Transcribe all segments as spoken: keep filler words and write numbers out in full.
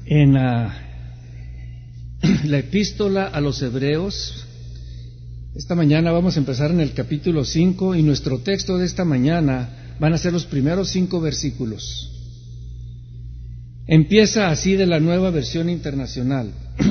en uh, la epístola a los Hebreos. Esta mañana vamos a empezar en el capítulo cinco y nuestro texto de esta mañana van a ser los primeros cinco versículos. Empieza así de la Nueva Versión Internacional.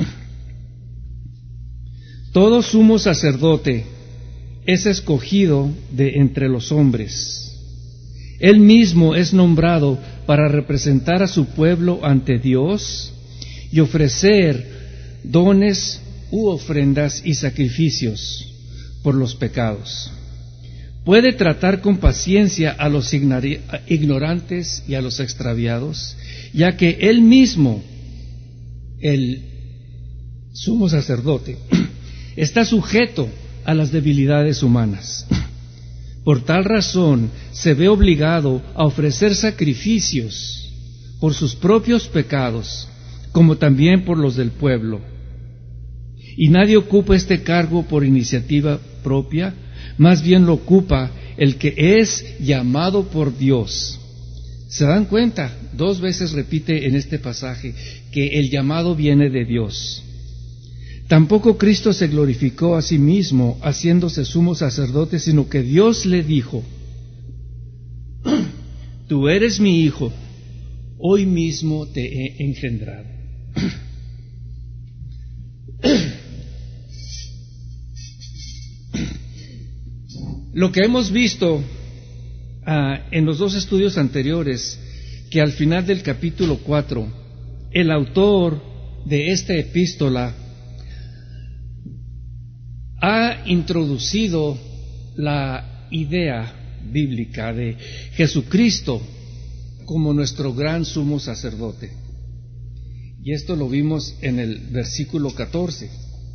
Todo sumo sacerdote es escogido de entre los hombres. Él mismo es nombrado para representar a su pueblo ante Dios y ofrecer dones u ofrendas y sacrificios por los pecados. Puede tratar con paciencia a los ignorantes y a los extraviados, ya que él mismo, el sumo sacerdote, está sujeto a las debilidades humanas. Por tal razón, se ve obligado a ofrecer sacrificios por sus propios pecados, como también por los del pueblo. Y nadie ocupa este cargo por iniciativa propia, más bien lo ocupa el que es llamado por Dios. ¿Se dan cuenta? Dos veces repite en este pasaje que el llamado viene de Dios. Tampoco Cristo se glorificó a sí mismo haciéndose sumo sacerdote, sino que Dios le dijo: tú eres mi hijo, hoy mismo te he engendrado. Lo que hemos visto uh, en los dos estudios anteriores, que al final del capítulo cuatro, el autor de esta epístola ha introducido la idea bíblica de Jesucristo como nuestro gran sumo sacerdote. Y esto lo vimos en el versículo catorce.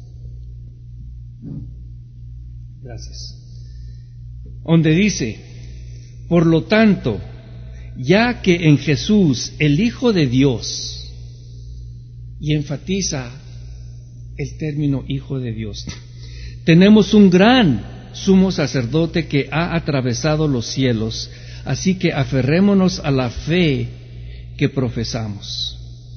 Gracias. Donde dice: por lo tanto, ya que en Jesús, el Hijo de Dios, y enfatiza el término Hijo de Dios, tenemos un gran sumo sacerdote que ha atravesado los cielos, así que aferrémonos a la fe que profesamos.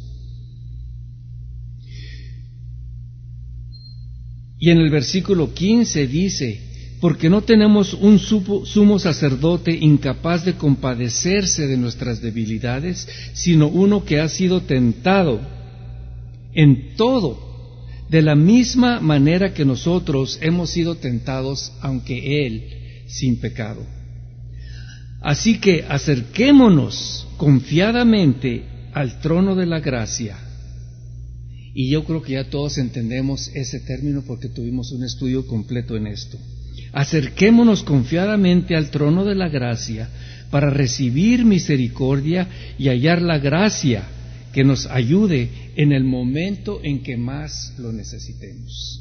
Y en el versículo quince dice: porque no tenemos un sumo sacerdote incapaz de compadecerse de nuestras debilidades, sino uno que ha sido tentado en todo, de la misma manera que nosotros hemos sido tentados, aunque Él sin pecado. Así que acerquémonos confiadamente al trono de la gracia. Y yo creo que ya todos entendemos ese término porque tuvimos un estudio completo en esto. Acerquémonos confiadamente al trono de la gracia para recibir misericordia y hallar la gracia que nos ayude en el momento en que más lo necesitemos.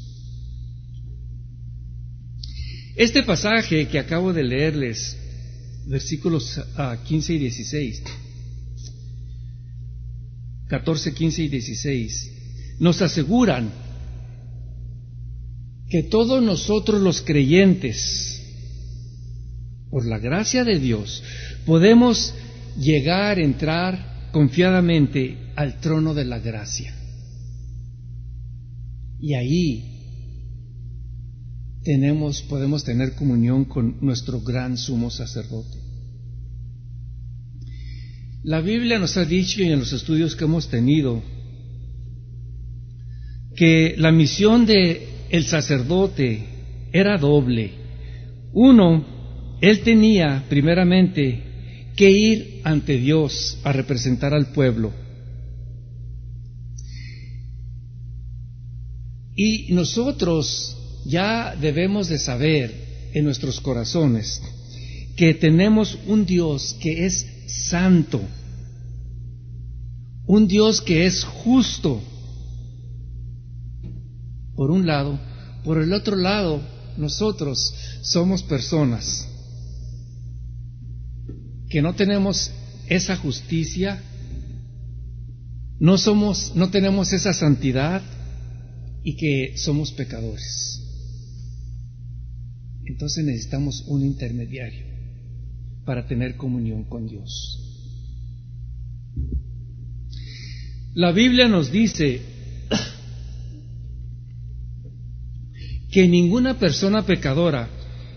Este pasaje que acabo de leerles, versículos uh, quince y dieciséis, catorce, quince y dieciséis, nos aseguran que todos nosotros los creyentes, por la gracia de Dios, podemos llegar, entrar confiadamente al trono de la gracia. Y ahí tenemos, podemos tener comunión con nuestro gran sumo sacerdote. La Biblia nos ha dicho, y en los estudios que hemos tenido, que la misión de el sacerdote era doble. Uno, él tenía primeramente que ir ante Dios a representar al pueblo. Y nosotros ya debemos de saber en nuestros corazones que tenemos un Dios que es santo, un Dios que es justo, por un lado. Por el otro lado, nosotros somos personas que no tenemos esa justicia, no somos, no tenemos esa santidad y que somos pecadores. Entonces necesitamos un intermediario para tener comunión con Dios. La Biblia nos dice que ninguna persona pecadora,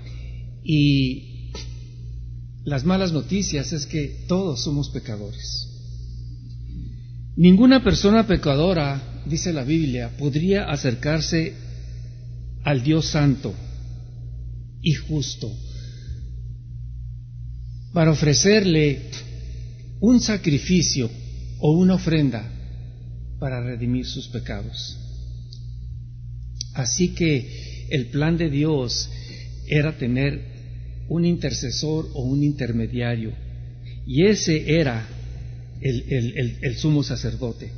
y las malas noticias es que todos somos pecadores. Ninguna persona pecadora, dice la Biblia, podría acercarse al Dios santo y justo para ofrecerle un sacrificio o una ofrenda para redimir sus pecados. Así que el plan de Dios era tener un intercesor o un intermediario, y ese era el, el, el, el sumo sacerdote.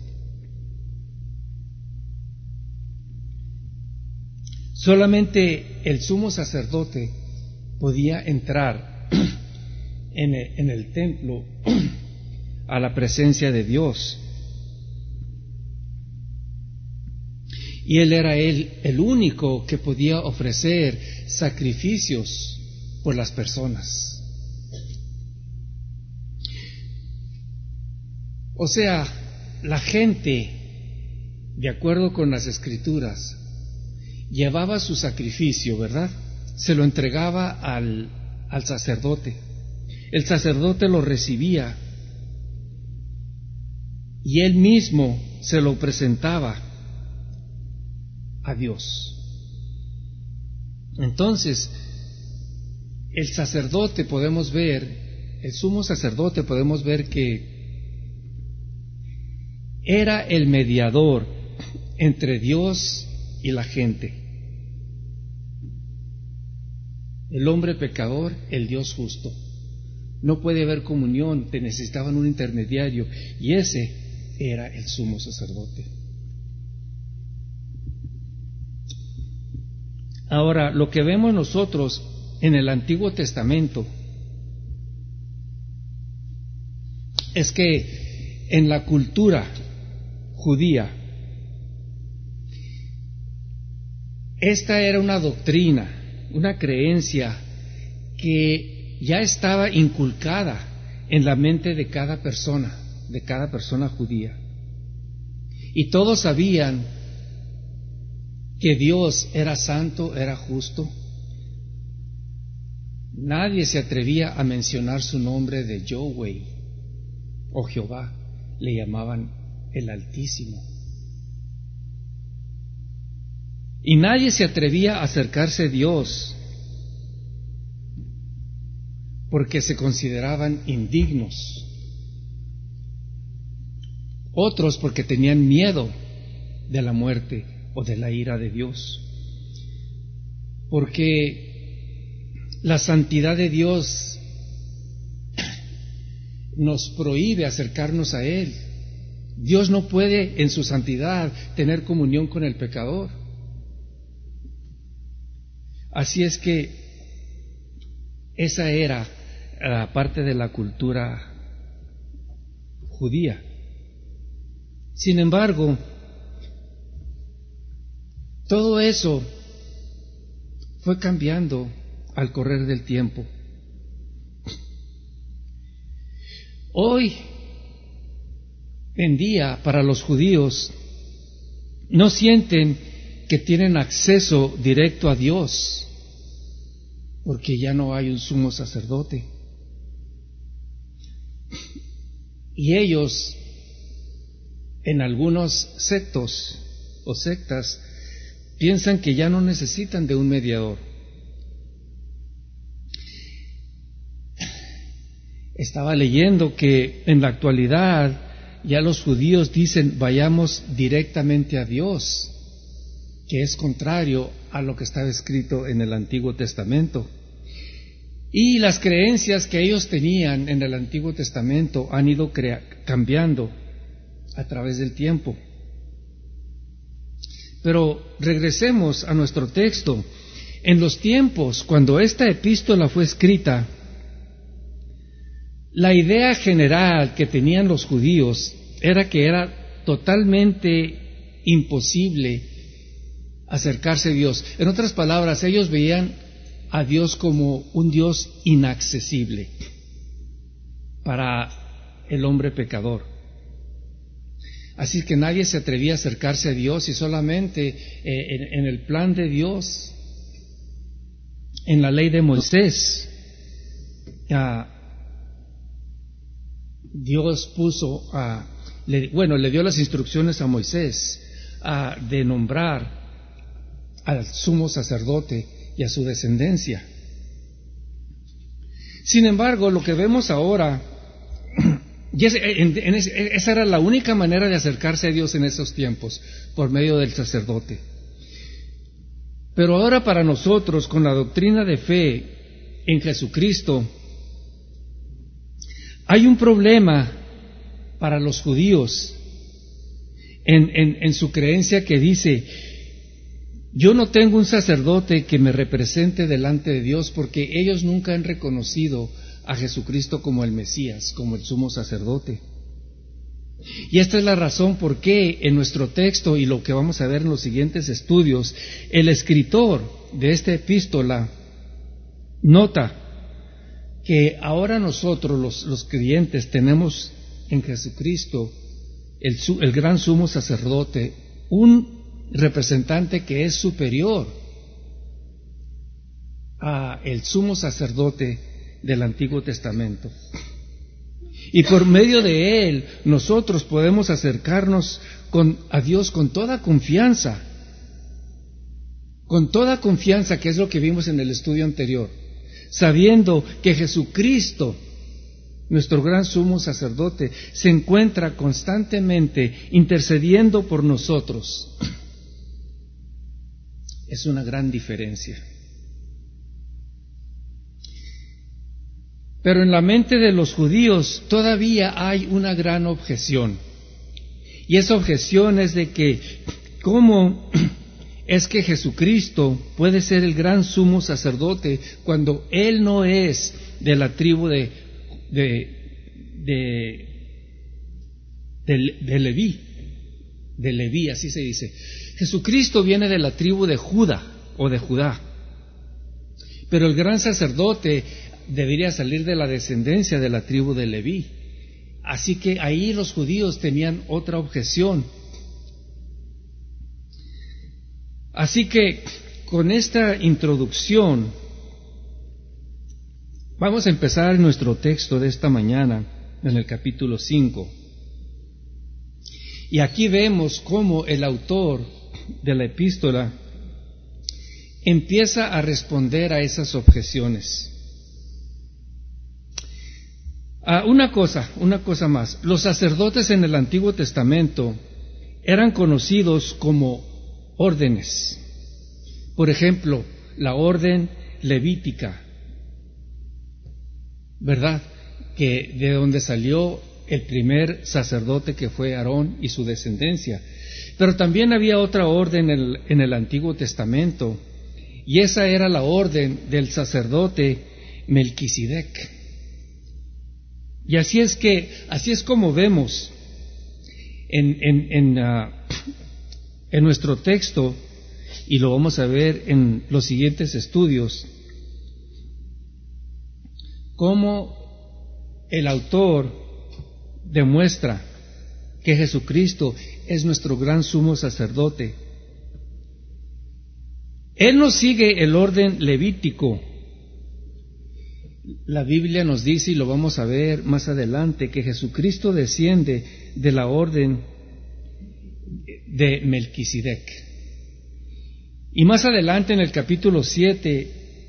Solamente el sumo sacerdote podía entrar en el, en el templo a la presencia de Dios. Y él era él el único que podía ofrecer sacrificios por las personas. O sea, la gente, de acuerdo con las Escrituras, llevaba su sacrificio, ¿verdad? Se lo entregaba al, al sacerdote. El sacerdote lo recibía y él mismo se lo presentaba a Dios. Entonces, el sacerdote podemos ver, el sumo sacerdote podemos ver que era el mediador entre Dios y la gente. El hombre pecador, el Dios justo. No puede haber comunión, te necesitaban un intermediario, y ese era el sumo sacerdote. Ahora, lo que vemos nosotros en el Antiguo Testamento es que en la cultura judía, esta era una doctrina, una creencia que ya estaba inculcada en la mente de cada persona, de cada persona judía. Y todos sabían que Dios era santo, era justo. Nadie se atrevía a mencionar su nombre de Yahweh o Jehová, le llamaban el Altísimo. Y nadie se atrevía a acercarse a Dios porque se consideraban indignos. Otros porque tenían miedo de la muerte o de la ira de Dios. Porque la santidad de Dios nos prohíbe acercarnos a Él. Dios no puede en su santidad tener comunión con el pecador. Así es que esa era la parte de la cultura judía. Sin embargo, todo eso fue cambiando al correr del tiempo. Hoy en día, para los judíos, no sienten que tienen acceso directo a Dios, porque ya no hay un sumo sacerdote. Y ellos, en algunos sectos o sectas, piensan que ya no necesitan de un mediador. Estaba leyendo que en la actualidad ya los judíos dicen vayamos directamente a Dios, que es contrario a lo que estaba escrito en el Antiguo Testamento. Y las creencias que ellos tenían en el Antiguo Testamento han ido crea- cambiando a través del tiempo. Pero regresemos a nuestro texto. En los tiempos, cuando esta epístola fue escrita, la idea general que tenían los judíos era que era totalmente imposible acercarse a Dios. En otras palabras, ellos veían a Dios como un Dios inaccesible para el hombre pecador. Así que nadie se atrevía a acercarse a Dios y solamente eh, en, en el plan de Dios, en la ley de Moisés, uh, Dios puso a, le, bueno, le dio las instrucciones a Moisés uh, de nombrar al sumo sacerdote y a su descendencia. Sin embargo, lo que vemos ahora, y es, en, en, esa era la única manera de acercarse a Dios en esos tiempos, por medio del sacerdote. Pero ahora para nosotros, con la doctrina de fe en Jesucristo, hay un problema para los judíos en, en, en su creencia que dice: yo no tengo un sacerdote que me represente delante de Dios, porque ellos nunca han reconocido a Jesucristo como el Mesías, como el sumo sacerdote. Y esta es la razón por qué en nuestro texto, y lo que vamos a ver en los siguientes estudios, el escritor de esta epístola nota que ahora nosotros los, los creyentes tenemos en Jesucristo el, el gran sumo sacerdote, un representante que es superior a el sumo sacerdote del Antiguo Testamento. Y por medio de él nosotros podemos acercarnos con, a Dios con toda confianza, con toda confianza, que es lo que vimos en el estudio anterior, sabiendo que Jesucristo, nuestro gran sumo sacerdote, se encuentra constantemente intercediendo por nosotros. Es una gran diferencia. Pero en la mente de los judíos todavía hay una gran objeción. Y esa objeción es de que, ¿cómo es que Jesucristo puede ser el gran sumo sacerdote cuando Él no es de la tribu de, de, de, de, de Leví? De Leví, así se dice. Jesucristo viene de la tribu de Judá o de Judá, pero el gran sacerdote debería salir de la descendencia de la tribu de Leví. Así que ahí los judíos tenían otra objeción. Así que con esta introducción vamos a empezar nuestro texto de esta mañana en el capítulo cinco. Y aquí vemos cómo el autor de la epístola empieza a responder a esas objeciones. Ah, una cosa, una cosa más. Los sacerdotes en el Antiguo Testamento eran conocidos como órdenes. Por ejemplo, la orden levítica, ¿verdad? Que de donde salió el primer sacerdote, que fue Aarón y su descendencia. Pero también había otra orden en el, en el Antiguo Testamento, y esa era la orden del sacerdote Melquisedec. Y así es que, así es como vemos en, en, en, uh, en nuestro texto, y lo vamos a ver en los siguientes estudios, cómo el autor demuestra que Jesucristo es nuestro gran sumo sacerdote. Él no sigue el orden levítico. La Biblia nos dice, y lo vamos a ver más adelante, que Jesucristo desciende de la orden de Melquisedec. Y más adelante en el capítulo siete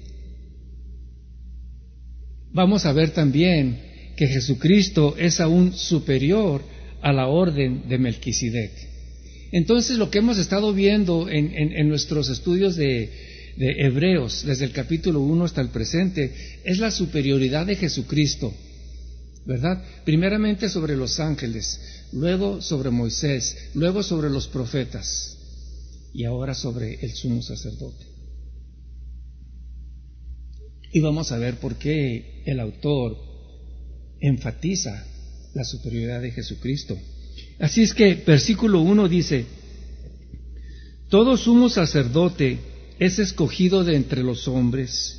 vamos a ver también que Jesucristo es aún superior a la orden de Melquisedec. Entonces, lo que hemos estado viendo en, en, en nuestros estudios de, de Hebreos, desde el capítulo uno hasta el presente, es la superioridad de Jesucristo, ¿verdad? Primeramente sobre los ángeles, luego sobre Moisés, luego sobre los profetas, y ahora sobre el sumo sacerdote. Y vamos a ver por qué el autor enfatiza la superioridad de Jesucristo. Así es que versículo uno dice: todo sumo sacerdote es escogido de entre los hombres.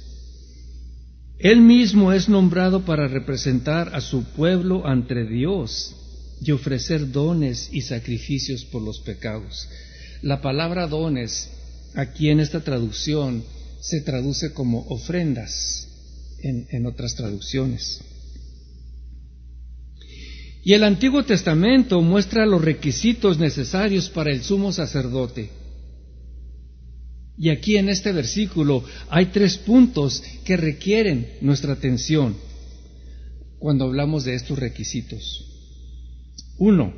Él mismo es nombrado para representar a su pueblo ante Dios. y ofrecer dones y sacrificios por los pecados. La palabra dones, aquí en esta traducción, se traduce como ofrendas en, en otras traducciones. Y el Antiguo Testamento muestra los requisitos necesarios para el sumo sacerdote. Y aquí en este versículo hay tres puntos que requieren nuestra atención cuando hablamos de estos requisitos. Uno,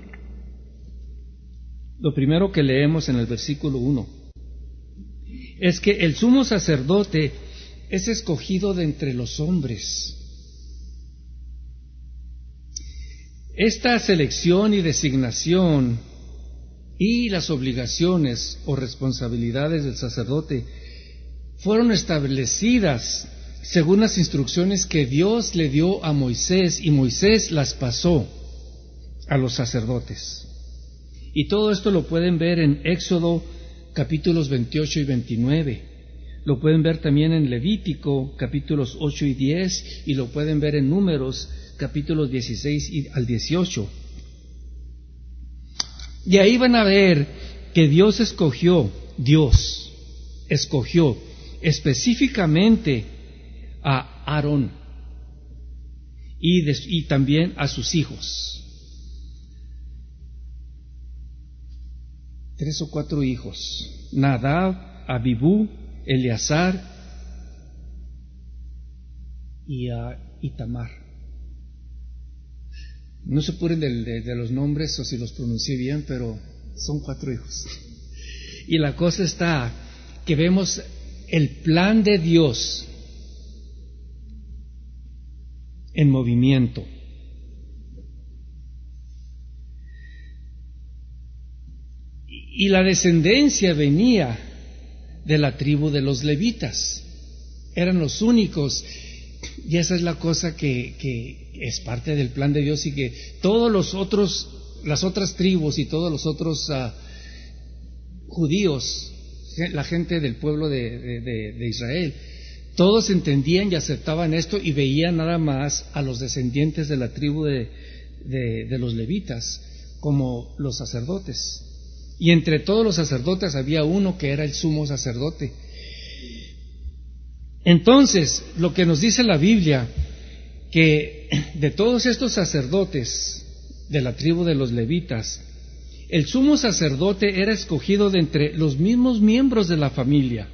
lo primero que leemos en el versículo uno, es que el sumo sacerdote es escogido de entre los hombres. Esta selección y designación y las obligaciones o responsabilidades del sacerdote fueron establecidas según las instrucciones que Dios le dio a Moisés, y Moisés las pasó a los sacerdotes. Y todo esto lo pueden ver en Éxodo capítulos veintiocho y veintinueve. Lo pueden ver también en Levítico capítulos ocho y diez, y lo pueden ver en Números capítulos dieciséis y al dieciocho. Y ahí van a ver que Dios escogió, Dios escogió específicamente a Aarón y, de, y también a sus hijos. Tres o cuatro hijos: Nadab, Abibú, Eleazar y a Itamar. No se apuren de, de, de los nombres o si los pronuncié bien, pero son cuatro hijos. Y la cosa está que vemos el plan de Dios en movimiento. Y la descendencia venía de la tribu de los levitas. Eran los únicos. Y esa es la cosa que, que es parte del plan de Dios, y que todos los otros, las otras tribus y todos los otros uh, judíos, la gente del pueblo de, de, de, de Israel, todos entendían y aceptaban esto y veían nada más a los descendientes de la tribu de, de, de los levitas como los sacerdotes. Y entre todos los sacerdotes había uno que era el sumo sacerdote. Entonces, lo que nos dice la Biblia, que de todos estos sacerdotes de la tribu de los levitas, el sumo sacerdote era escogido de entre los mismos miembros de la familia.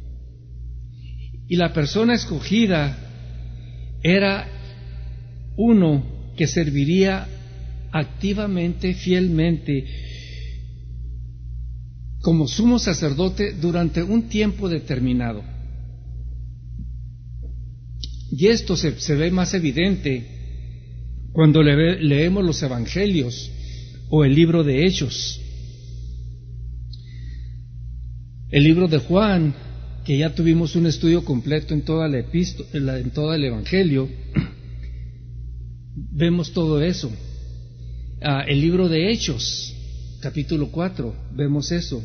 Y la persona escogida era uno que serviría activamente, fielmente, como sumo sacerdote durante un tiempo determinado. Y esto se, se ve más evidente cuando le, leemos los evangelios o el libro de Hechos. El libro de Juan, que ya tuvimos un estudio completo en toda la epístola, en todo el evangelio, vemos todo eso. Ah, el libro de Hechos, capítulo cuatro, vemos eso.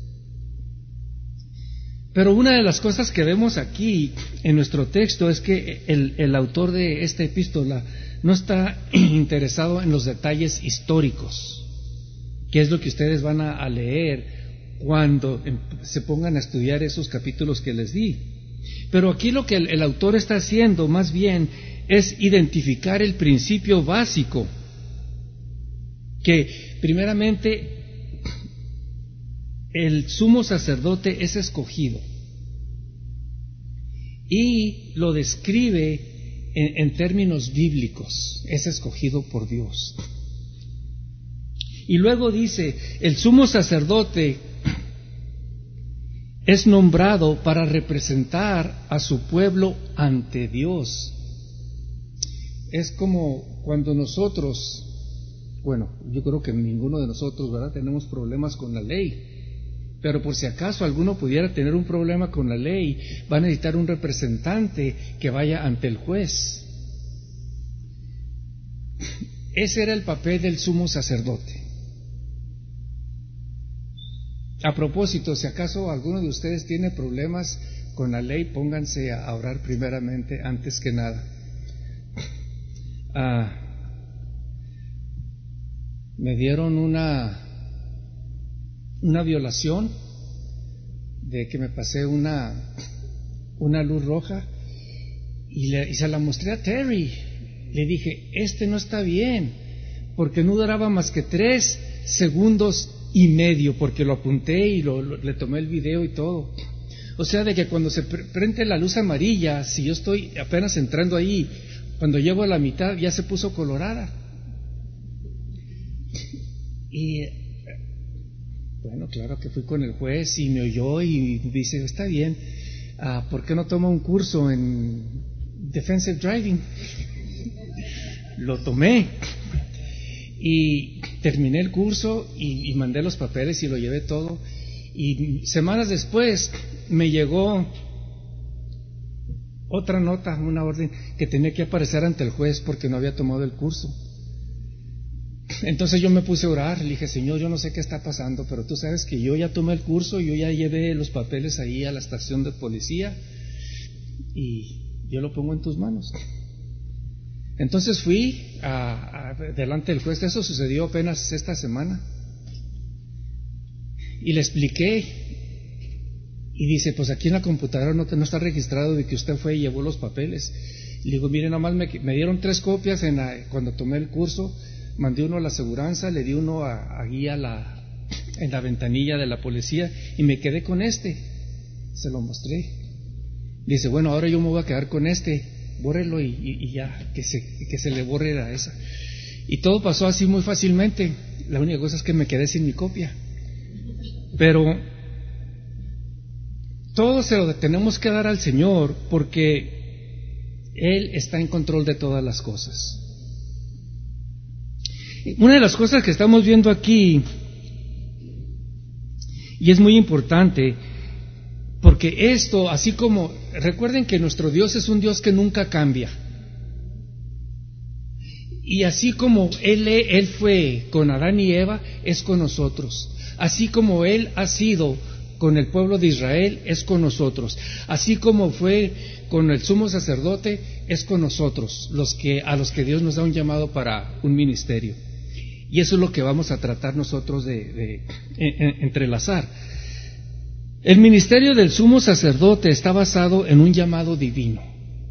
Pero una de las cosas que vemos aquí en nuestro texto es que el, el autor de esta epístola no está interesado en los detalles históricos, que es lo que ustedes van a, a leer cuando se pongan a estudiar esos capítulos que les di. Pero aquí lo que el, el autor está haciendo más bien es identificar el principio básico, que primeramente el sumo sacerdote es escogido, y lo describe en, en términos bíblicos: es escogido por Dios. Y luego dice, el sumo sacerdote es nombrado para representar a su pueblo ante Dios. Es como cuando nosotros, bueno, yo creo que ninguno de nosotros, ¿verdad?, tenemos problemas con la ley. Pero por si acaso alguno pudiera tener un problema con la ley, va a necesitar un representante que vaya ante el juez. Ese era el papel del sumo sacerdote. A propósito, si acaso alguno de ustedes tiene problemas con la ley, pónganse a orar primeramente, antes que nada. Ah, me dieron una, una violación de que me pasé una, una luz roja y, le, y se la mostré a Terry. Le dije, este no está bien, porque no duraba más que tres segundos y medio, porque lo apunté y lo, lo, le tomé el video y todo. O sea, de que cuando se pre- prende la luz amarilla, si yo estoy apenas entrando ahí, cuando llego a la mitad ya se puso colorada. Y bueno, claro que fui con el juez y me oyó y dice, está bien, uh, ¿por qué no toma un curso en defensive driving? Lo tomé y terminé el curso y, y mandé los papeles y lo llevé todo. Y semanas después me llegó otra nota, una orden que tenía que aparecer ante el juez porque no había tomado el curso. Entonces yo me puse a orar, le dije, Señor, yo no sé qué está pasando, pero tú sabes que yo ya tomé el curso, yo ya llevé los papeles ahí a la estación de policía y yo lo pongo en tus manos. Entonces fui a, a, delante del juez, eso sucedió apenas esta semana, y le expliqué, y dice, pues aquí en la computadora no, te, no está registrado de que usted fue y llevó los papeles. Y le digo, mire, nomás me, me dieron tres copias en la, cuando tomé el curso, mandé uno a la aseguranza, le di uno a, a guía la, en la ventanilla de la policía y me quedé con este, se lo mostré. Dice, bueno, ahora yo me voy a quedar con este, bórrelo y, y, y ya, que se, que se le borre a esa. Y todo pasó así muy fácilmente, la única cosa es que me quedé sin mi copia. Pero todo se lo tenemos que dar al Señor porque Él está en control de todas las cosas. Una de las cosas que estamos viendo aquí, y es muy importante, porque esto, así como, recuerden que nuestro Dios es un Dios que nunca cambia. Y así como Él, Él fue con Adán y Eva, es con nosotros. Así como Él ha sido con el pueblo de Israel, es con nosotros. Así como fue con el sumo sacerdote, es con nosotros, los que, a los que Dios nos da un llamado para un ministerio. Y eso es lo que vamos a tratar nosotros de, de, de entrelazar. El ministerio del sumo sacerdote está basado en un llamado divino.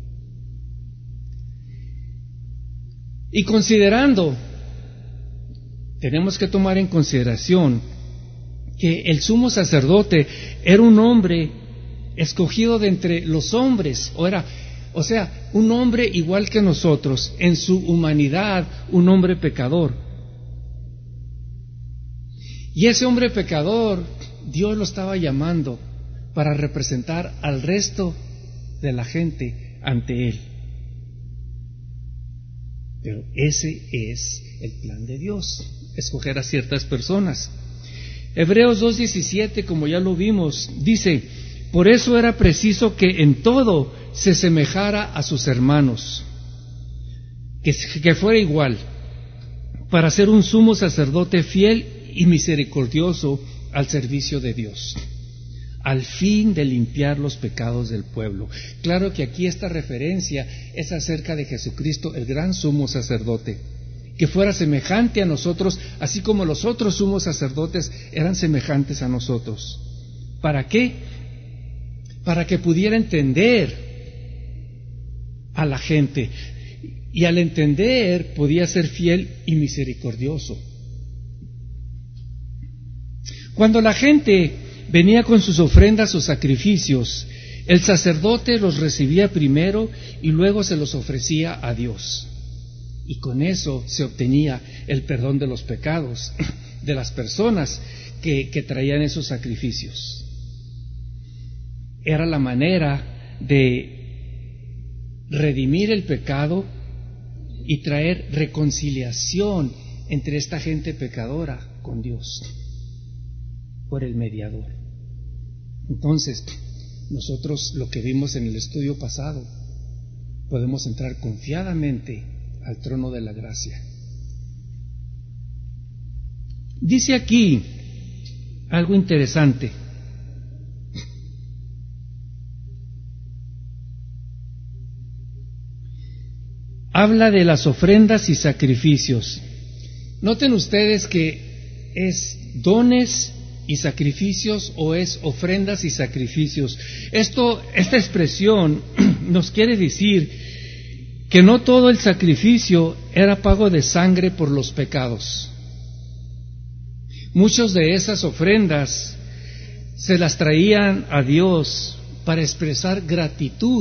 Y considerando, tenemos que tomar en consideración que el sumo sacerdote era un hombre escogido de entre los hombres, o era, o sea, un hombre igual que nosotros, en su humanidad, un hombre pecador. Y ese hombre pecador, Dios lo estaba llamando para representar al resto de la gente ante Él. Pero ese es el plan de Dios, escoger a ciertas personas. Hebreos dos diecisiete, como ya lo vimos, dice, por eso era preciso que en todo se semejara a sus hermanos, que, que fuera igual, para ser un sumo sacerdote fiel y misericordioso al servicio de Dios, al fin de limpiar los pecados del pueblo. Claro que aquí esta referencia es acerca de Jesucristo, el gran sumo sacerdote, que fuera semejante a nosotros, así como los otros sumos sacerdotes eran semejantes a nosotros. ¿Para qué? Para que pudiera entender a la gente, y al entender podía ser fiel y misericordioso. Cuando la gente venía con sus ofrendas o sacrificios, el sacerdote los recibía primero y luego se los ofrecía a Dios. Y con eso se obtenía el perdón de los pecados de las personas que, que traían esos sacrificios. Era la manera de redimir el pecado y traer reconciliación entre esta gente pecadora con Dios por el mediador. Entonces, nosotros lo que vimos en el estudio pasado, podemos entrar confiadamente al trono de la gracia. Dice aquí algo interesante. Habla de las ofrendas y sacrificios. Noten ustedes que es dones y sacrificios o es ofrendas y sacrificios. Esto, esta expresión nos quiere decir que no todo el sacrificio era pago de sangre por los pecados. Muchas de esas ofrendas se las traían a Dios para expresar gratitud,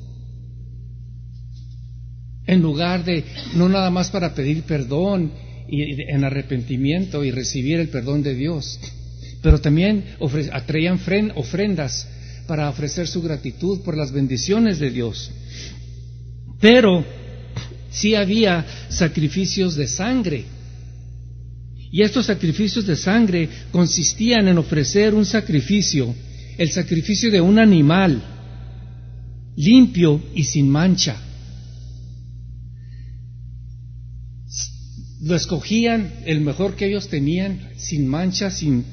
en lugar de, no nada más para pedir perdón y en arrepentimiento y recibir el perdón de Dios, pero también ofre, traían ofrendas para ofrecer su gratitud por las bendiciones de Dios. Pero sí había sacrificios de sangre. Y estos sacrificios de sangre consistían en ofrecer un sacrificio, el sacrificio de un animal limpio y sin mancha. Lo escogían el mejor que ellos tenían, sin mancha, sin,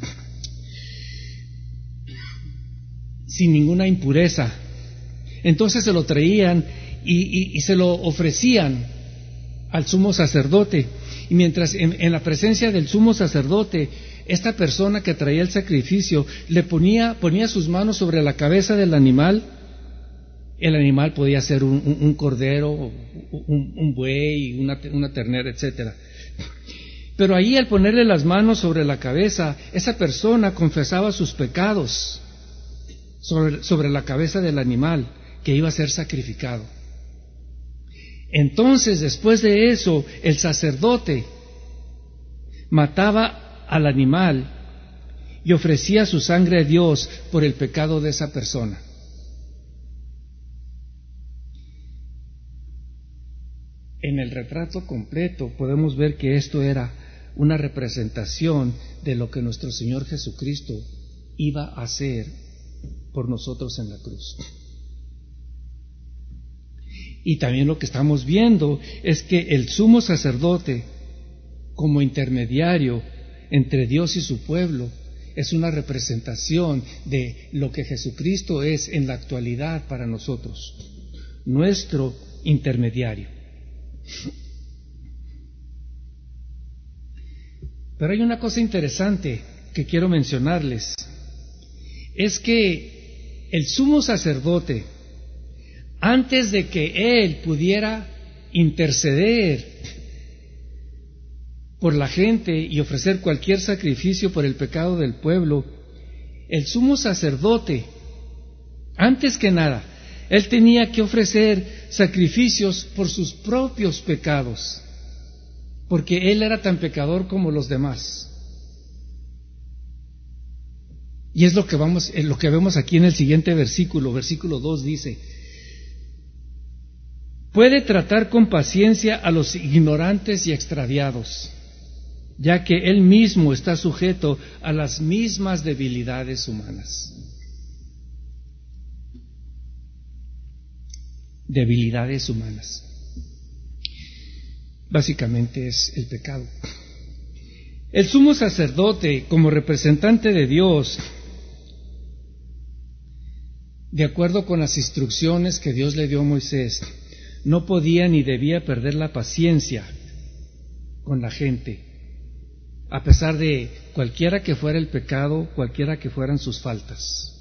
sin ninguna impureza. Entonces se lo traían y, y, y se lo ofrecían al sumo sacerdote. Y mientras en, en la presencia del sumo sacerdote, esta persona que traía el sacrificio le ponía, ponía sus manos sobre la cabeza del animal. El animal podía ser un, un, un cordero, un, un buey, una, una ternera, etcétera. Pero ahí, al ponerle las manos sobre la cabeza, esa persona confesaba sus pecados sobre, sobre la cabeza del animal que iba a ser sacrificado. Entonces, después de eso, el sacerdote mataba al animal y ofrecía su sangre a Dios por el pecado de esa persona. En el retrato completo podemos ver que esto era una representación de lo que nuestro Señor Jesucristo iba a hacer por nosotros en la cruz. Y también lo que estamos viendo es que el sumo sacerdote, como intermediario entre Dios y su pueblo, es una representación de lo que Jesucristo es en la actualidad para nosotros, nuestro intermediario. Pero hay una cosa interesante que quiero mencionarles, es que el sumo sacerdote, antes de que él pudiera interceder por la gente y ofrecer cualquier sacrificio por el pecado del pueblo, el sumo sacerdote, antes que nada, él tenía que ofrecer sacrificios por sus propios pecados, porque él era tan pecador como los demás. Y es lo que vamos, lo que vemos aquí en el siguiente versículo, versículo dos dice: puede tratar con paciencia a los ignorantes y extraviados, ya que él mismo está sujeto a las mismas debilidades humanas. Debilidades humanas. Básicamente es el pecado. El sumo sacerdote, como representante de Dios, de acuerdo con las instrucciones que Dios le dio a Moisés, no podía ni debía perder la paciencia con la gente, a pesar de cualquiera que fuera el pecado, cualquiera que fueran sus faltas.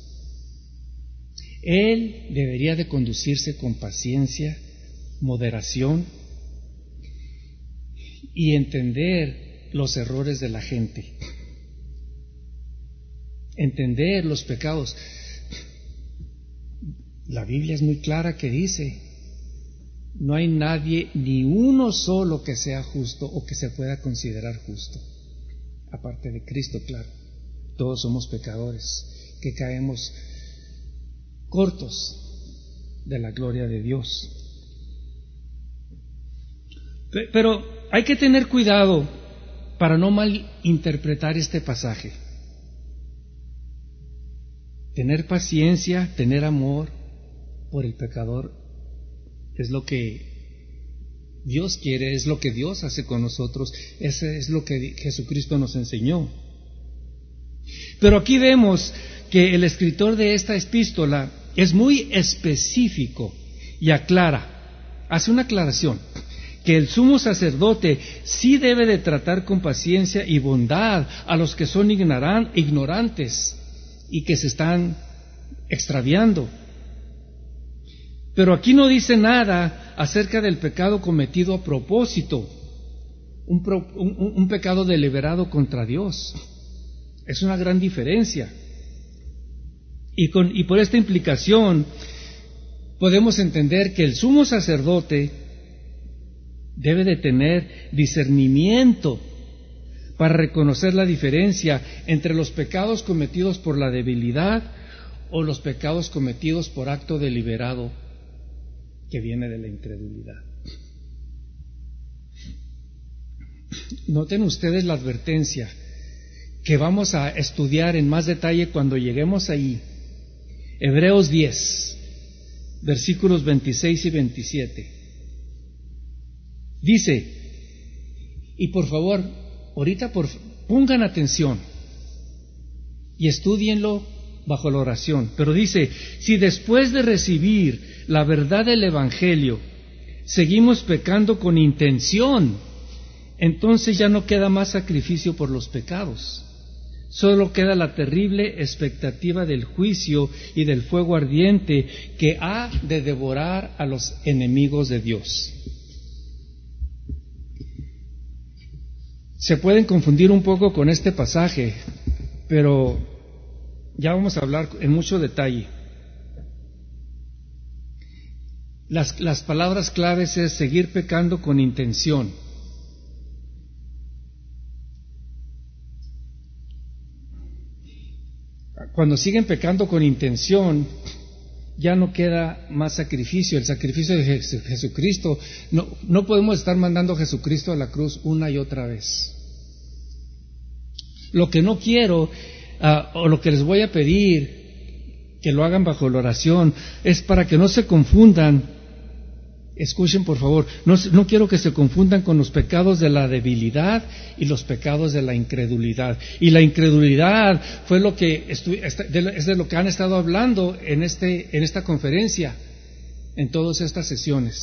Él debería de conducirse con paciencia, moderación y entender los errores de la gente, entender los pecados. La Biblia es muy clara que dice: no hay nadie, ni uno solo, que sea justo o que se pueda considerar justo, aparte de Cristo, claro. Todos somos pecadores que caemos cortos de la gloria de Dios. Pero hay que tener cuidado para no malinterpretar este pasaje. Tener paciencia, tener amor por el pecador es lo que Dios quiere, es lo que Dios hace con nosotros, eso es lo que Jesucristo nos enseñó. Pero aquí vemos que el escritor de esta epístola es muy específico y aclara, hace una aclaración, que el sumo sacerdote sí debe de tratar con paciencia y bondad a los que son ignoran, ignorantes y que se están extraviando. Pero aquí no dice nada acerca del pecado cometido a propósito, un, pro, un, un pecado deliberado contra Dios. Es una gran diferencia. Y, con, y por esta implicación podemos entender que el sumo sacerdote debe de tener discernimiento para reconocer la diferencia entre los pecados cometidos por la debilidad o los pecados cometidos por acto deliberado que viene de la incredulidad. Noten ustedes la advertencia que vamos a estudiar en más detalle cuando lleguemos ahí. Hebreos diez, versículos veintiséis y veintisiete. Dice, y por favor, ahorita por, pongan atención y estúdienlo bajo la oración, pero dice, si después de recibir la verdad del Evangelio seguimos pecando con intención, entonces ya no queda más sacrificio por los pecados. Solo queda la terrible expectativa del juicio y del fuego ardiente que ha de devorar a los enemigos de Dios. Se pueden confundir un poco con este pasaje, pero ya vamos a hablar en mucho detalle. Las, las palabras claves es seguir pecando con intención. Cuando siguen pecando con intención, ya no queda más sacrificio. El sacrificio de Jesucristo, no, no podemos estar mandando a Jesucristo a la cruz una y otra vez. Lo que no quiero, uh, o lo que les voy a pedir, que lo hagan bajo la oración, es para que no se confundan. Escuchen por favor, no, no quiero que se confundan con los pecados de la debilidad y los pecados de la incredulidad. Y la incredulidad fue lo que estu, es de lo que han estado hablando en, este, en esta conferencia, en todas estas sesiones.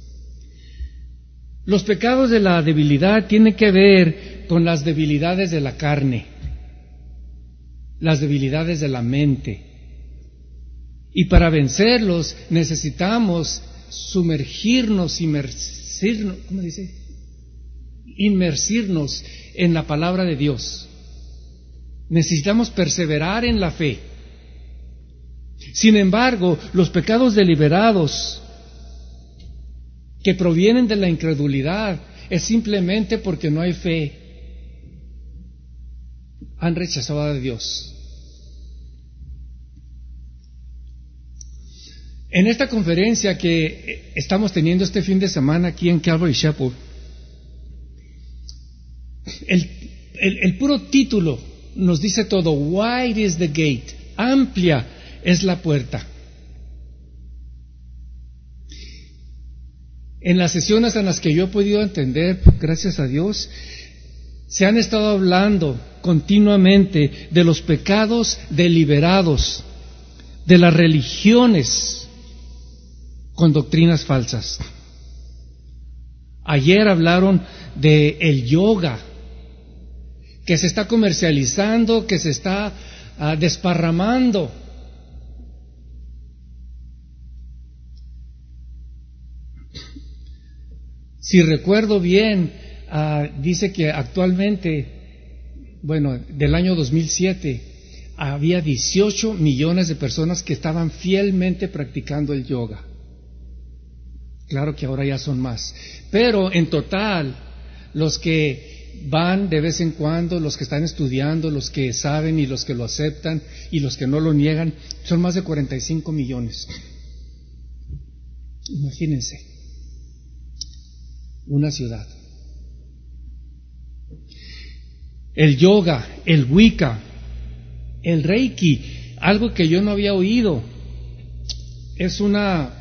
Los pecados de la debilidad tienen que ver con las debilidades de la carne, las debilidades de la mente. Y para vencerlos necesitamos sumergirnos, inmersirnos, ¿cómo dice? Inmersirnos en la palabra de Dios. Necesitamos perseverar en la fe. Sin embargo, los pecados deliberados que provienen de la incredulidad es simplemente porque no hay fe. Han rechazado a Dios. En esta conferencia que estamos teniendo este fin de semana aquí en Calvary Chapel, el, el, el puro título nos dice todo. Wide is the gate, amplia es la puerta. En las sesiones en las que yo he podido entender, gracias a Dios, se han estado hablando continuamente de los pecados deliberados, de las religiones con doctrinas falsas. Ayer hablaron de el yoga, que se está comercializando, que se está uh, desparramando. Si recuerdo bien, uh, dice que actualmente, bueno, del año dos mil siete, había dieciocho millones de personas que estaban fielmente practicando el yoga. Claro que ahora ya son más, pero en total, los que van de vez en cuando, los que están estudiando, los que saben y los que lo aceptan y los que no lo niegan, son más de cuarenta y cinco millones. Imagínense, una ciudad. El yoga, el wicca, el reiki, algo que yo no había oído, es una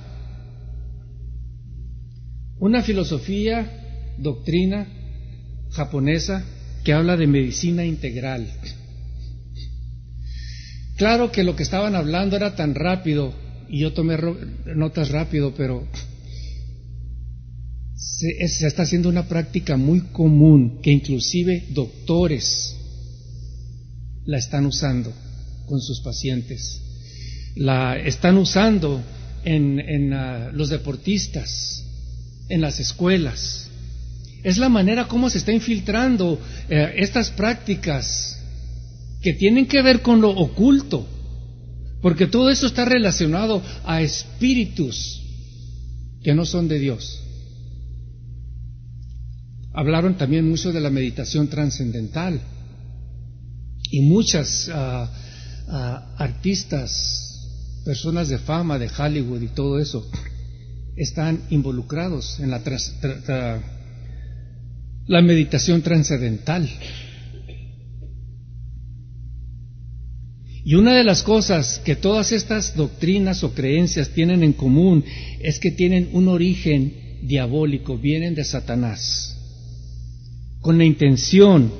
Una filosofía, doctrina japonesa que habla de medicina integral. Claro que lo que estaban hablando era tan rápido, y yo tomé notas rápido, pero se, se está haciendo una práctica muy común, que inclusive doctores la están usando con sus pacientes. La están usando en, en uh, los deportistas, en las escuelas. Es la manera como se está infiltrando eh, estas prácticas que tienen que ver con lo oculto, porque todo eso está relacionado a espíritus que no son de Dios. Hablaron también mucho de la meditación trascendental, y muchas uh, uh, artistas, personas de fama de Hollywood y todo eso están involucrados en la, trans, tra, tra, la meditación trascendental. Y una de las cosas que todas estas doctrinas o creencias tienen en común es que tienen un origen diabólico, vienen de Satanás, con la intención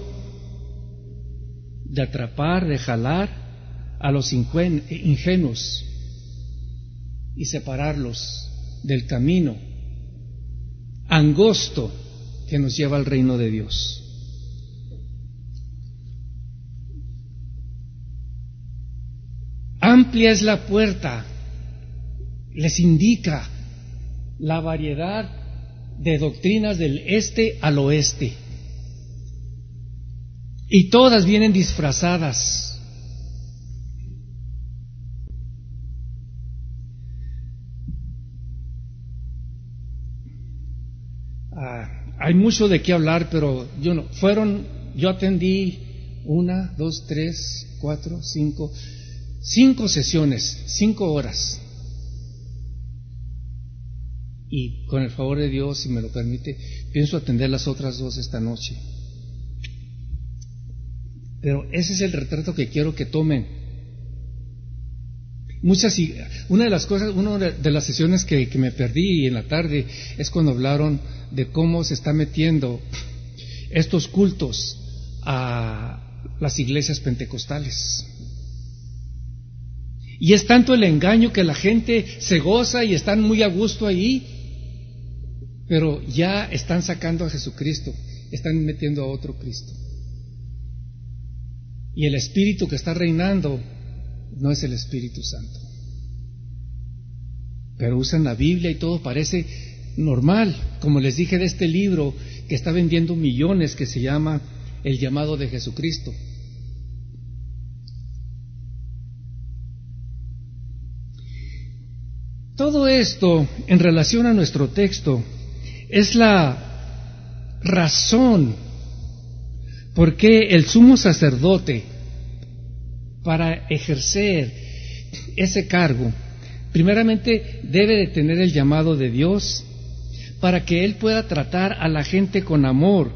de atrapar, de jalar a los ingenuos y separarlos del camino angosto que nos lleva al reino de Dios. Amplia es la puerta, les indica la variedad de doctrinas del este al oeste, y todas vienen disfrazadas. Ah, hay mucho de qué hablar, pero yo no, fueron, yo atendí una, dos, tres, cuatro, cinco, cinco sesiones, cinco horas. Y con el favor de Dios, si me lo permite, pienso atender las otras dos esta noche. Pero ese es el retrato que quiero que tomen. Muchas, una de las cosas, una de las sesiones que, que me perdí en la tarde es cuando hablaron de cómo se está metiendo estos cultos a las iglesias pentecostales. Y es tanto el engaño que la gente se goza y están muy a gusto ahí, pero ya están sacando a Jesucristo, están metiendo a otro Cristo. Y el espíritu que está reinando no es el Espíritu Santo. Pero usan la Biblia y todo parece normal, como les dije de este libro que está vendiendo millones, que se llama El llamado de Jesucristo. Todo esto en relación a nuestro texto es la razón por qué el sumo sacerdote, para ejercer ese cargo, primeramente debe de tener el llamado de Dios para que él pueda tratar a la gente con amor.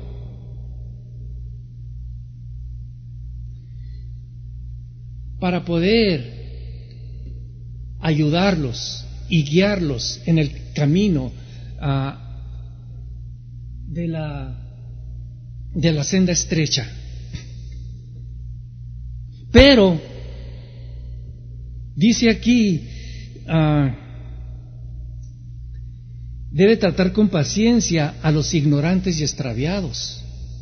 Para poder ayudarlos y guiarlos en el camino uh, de la de la senda estrecha. Pero dice aquí, uh, debe tratar con paciencia a los ignorantes y extraviados.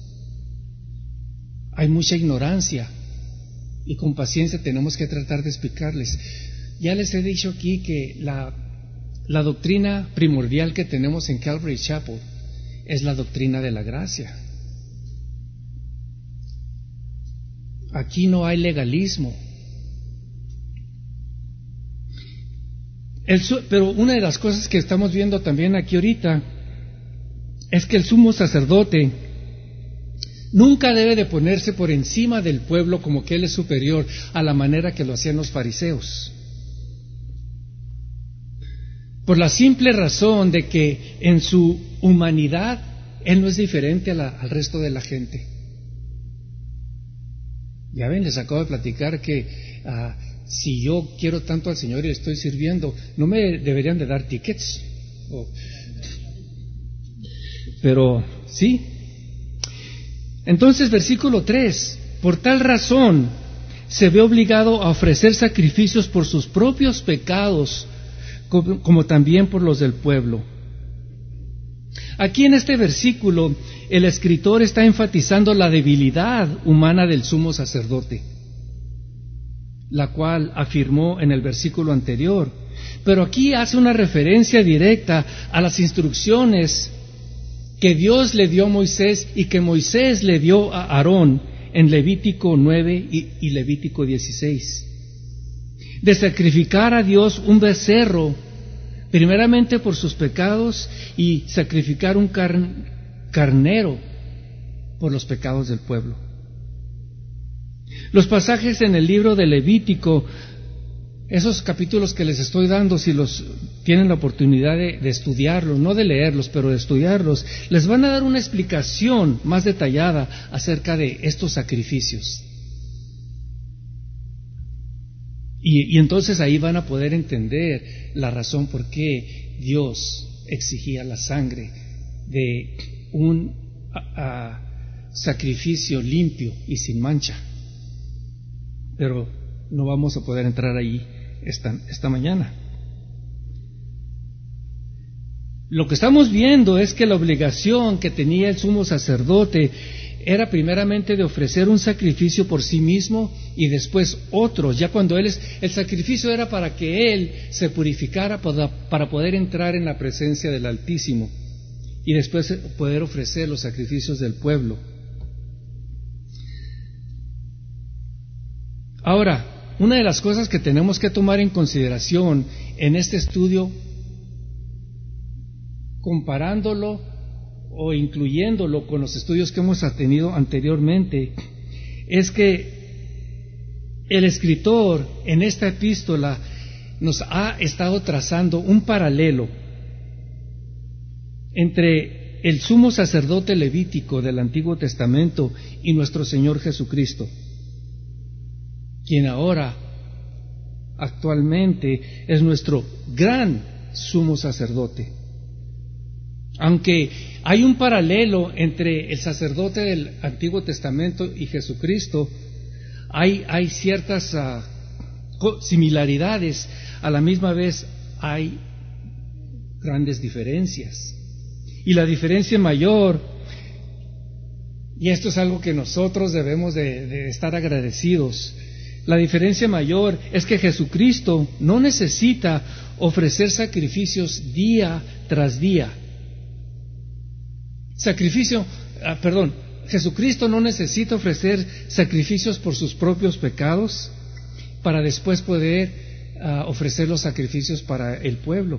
Hay mucha ignorancia y con paciencia tenemos que tratar de explicarles. Ya les he dicho aquí que la, la doctrina primordial que tenemos en Calvary Chapel es la doctrina de la gracia. Aquí no hay legalismo. El, pero una de las cosas que estamos viendo también aquí ahorita es que el sumo sacerdote nunca debe de ponerse por encima del pueblo como que él es superior, a la manera que lo hacían los fariseos. Por la simple razón de que en su humanidad él no es diferente a la, al resto de la gente. Ya ven, les acabo de platicar que uh, si yo quiero tanto al Señor y le estoy sirviendo, no me deberían de dar tickets. Oh. Pero sí. Entonces, versículo tres, por tal razón se ve obligado a ofrecer sacrificios por sus propios pecados, como, como también por los del pueblo. Aquí en este versículo, el escritor está enfatizando la debilidad humana del sumo sacerdote, la cual afirmó en el versículo anterior. Pero aquí hace una referencia directa a las instrucciones que Dios le dio a Moisés y que Moisés le dio a Aarón en Levítico nueve y, y Levítico dieciséis, de sacrificar a Dios un becerro, primeramente por sus pecados, y sacrificar un car- carnero por los pecados del pueblo. Los pasajes en el libro de Levítico, esos capítulos que les estoy dando, si los tienen la oportunidad de, de estudiarlos, no de leerlos, pero de estudiarlos, les van a dar una explicación más detallada acerca de estos sacrificios. Y, y entonces ahí van a poder entender la razón por qué Dios exigía la sangre de un a, a, sacrificio limpio y sin mancha. Pero no vamos a poder entrar ahí esta, esta mañana. Lo que estamos viendo es que la obligación que tenía el sumo sacerdote era primeramente de ofrecer un sacrificio por sí mismo y después otros. Ya cuando él es, el sacrificio era para que él se purificara para, para poder entrar en la presencia del Altísimo y después poder ofrecer los sacrificios del pueblo. Ahora, una de las cosas que tenemos que tomar en consideración en este estudio, comparándolo o incluyéndolo con los estudios que hemos tenido anteriormente, es que el escritor en esta epístola nos ha estado trazando un paralelo entre el sumo sacerdote levítico del Antiguo Testamento y nuestro Señor Jesucristo, quien ahora actualmente es nuestro gran sumo sacerdote. Aunque hay un paralelo entre el sacerdote del Antiguo Testamento y Jesucristo, hay, hay ciertas uh, similaridades, a la misma vez hay grandes diferencias. Y la diferencia mayor, y esto es algo que nosotros debemos de, de estar agradecidos, la diferencia mayor es que Jesucristo no necesita ofrecer sacrificios día tras día. Sacrificio, ah, perdón, Jesucristo no necesita ofrecer sacrificios por sus propios pecados para después poder uh, ofrecer los sacrificios para el pueblo.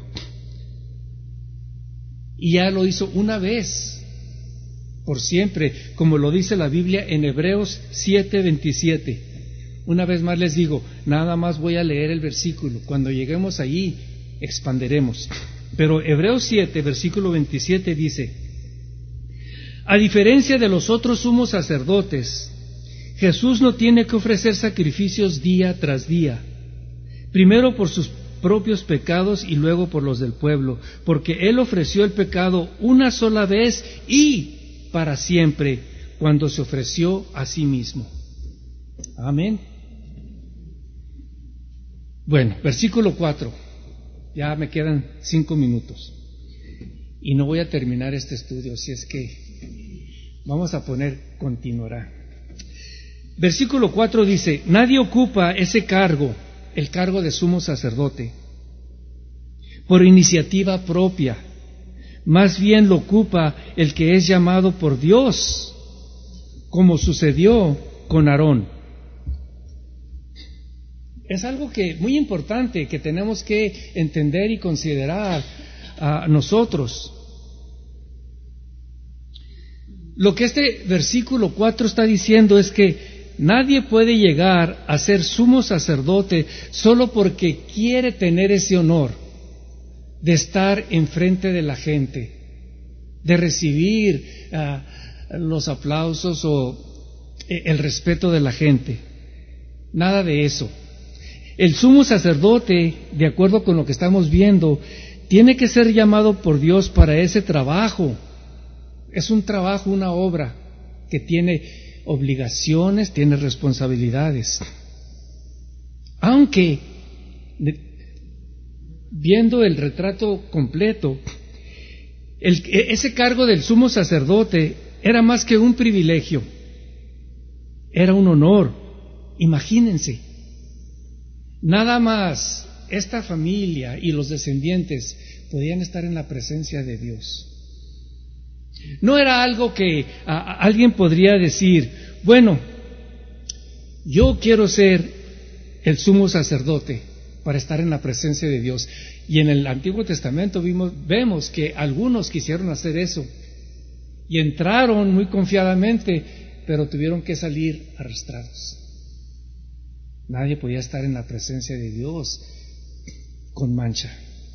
Y ya lo hizo una vez, por siempre, como lo dice la Biblia en Hebreos siete veintisiete. Una vez más les digo, nada más voy a leer el versículo. Cuando lleguemos allí, expanderemos. Pero Hebreos siete, versículo veintisiete dice: a diferencia de los otros sumos sacerdotes, Jesús no tiene que ofrecer sacrificios día tras día, primero por sus propios pecados y luego por los del pueblo, porque Él ofreció el pecado una sola vez y para siempre, cuando se ofreció a sí mismo. Amén. Bueno, versículo cuatro. Ya me quedan cinco minutos y no voy a terminar este estudio, si es que vamos a poner continuará. Versículo cuatro dice: nadie ocupa ese cargo, el cargo de sumo sacerdote, por iniciativa propia, más bien lo ocupa el que es llamado por Dios, como sucedió con Aarón. Es algo que muy importante que tenemos que entender y considerar a nosotros. Lo que este versículo cuatro está diciendo es que nadie puede llegar a ser sumo sacerdote solo porque quiere tener ese honor de estar enfrente de la gente, de recibir uh, los aplausos o el respeto de la gente. Nada de eso. El sumo sacerdote, de acuerdo con lo que estamos viendo, tiene que ser llamado por Dios para ese trabajo. Es un trabajo, una obra que tiene obligaciones, tiene responsabilidades. Aunque, viendo el retrato completo, El, ese cargo del sumo sacerdote era más que un privilegio, era un honor. Imagínense, nada más esta familia y los descendientes podían estar en la presencia de Dios. No era algo que a, a, alguien podría decir, bueno, yo quiero ser el sumo sacerdote para estar en la presencia de Dios. Y en el Antiguo Testamento vimos, vemos que algunos quisieron hacer eso y entraron muy confiadamente, pero tuvieron que salir arrastrados. Nadie podía estar en la presencia de Dios con mancha.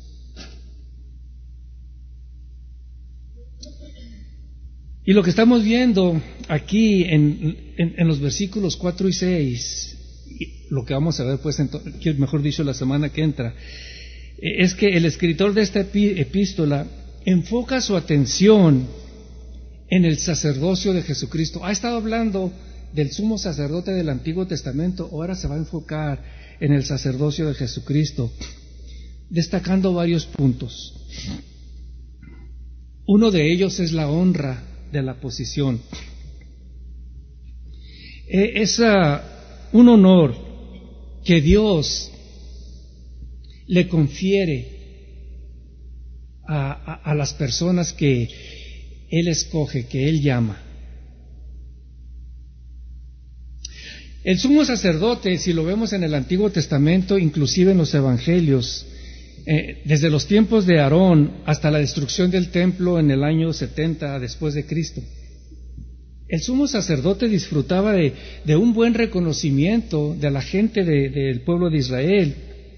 Y lo que estamos viendo aquí en, en, en los versículos cuatro y seis, y lo que vamos a ver pues, en, mejor dicho, la semana que entra, es que el escritor de esta epístola enfoca su atención en el sacerdocio de Jesucristo. Ha estado hablando del sumo sacerdote del Antiguo Testamento, ahora se va a enfocar en el sacerdocio de Jesucristo, destacando varios puntos. Uno de ellos es la honra de la posición. Es uh, un honor que Dios le confiere a, a, a las personas que Él escoge, que Él llama. El sumo sacerdote, si lo vemos en el Antiguo Testamento, inclusive en los Evangelios, eh, desde los tiempos de Aarón hasta la destrucción del templo en el año setenta después de Cristo, el sumo sacerdote disfrutaba de, de un buen reconocimiento de la gente de, del pueblo de Israel.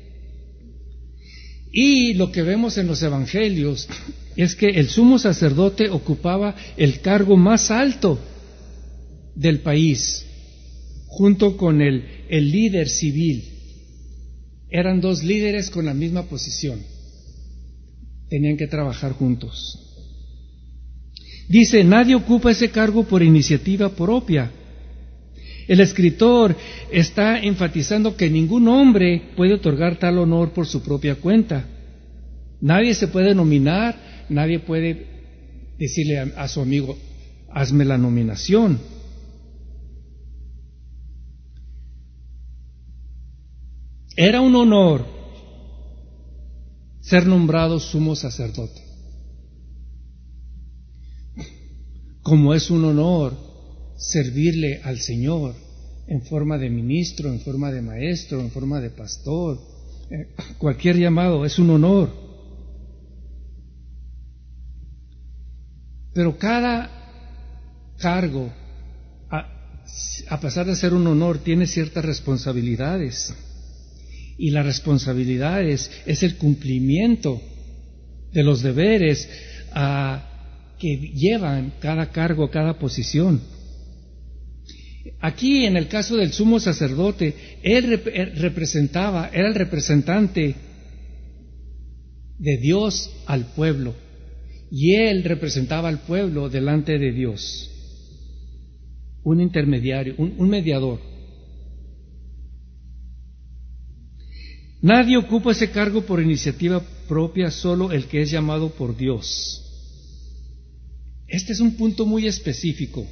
Y lo que vemos en los Evangelios es que el sumo sacerdote ocupaba el cargo más alto del país, junto con el, el líder civil. Eran dos líderes con la misma posición. Tenían que trabajar juntos. Dice, nadie ocupa ese cargo por iniciativa propia. El escritor está enfatizando que ningún hombre puede otorgar tal honor por su propia cuenta. Nadie se puede nominar, nadie puede decirle a, a su amigo, hazme la nominación. Era un honor ser nombrado sumo sacerdote, como es un honor servirle al Señor en forma de ministro, en forma de maestro, en forma de pastor. Eh, cualquier llamado es un honor. Pero cada cargo, a, a pesar de ser un honor, tiene ciertas responsabilidades. Y las responsabilidades es el cumplimiento de los deberes a, que llevan cada cargo, cada posición. Aquí, en el caso del sumo sacerdote, él rep- representaba, era el representante de Dios al pueblo, y él representaba al pueblo delante de Dios, un intermediario, un, un mediador. Nadie ocupa ese cargo por iniciativa propia, solo el que es llamado por Dios. Este es un punto muy específico.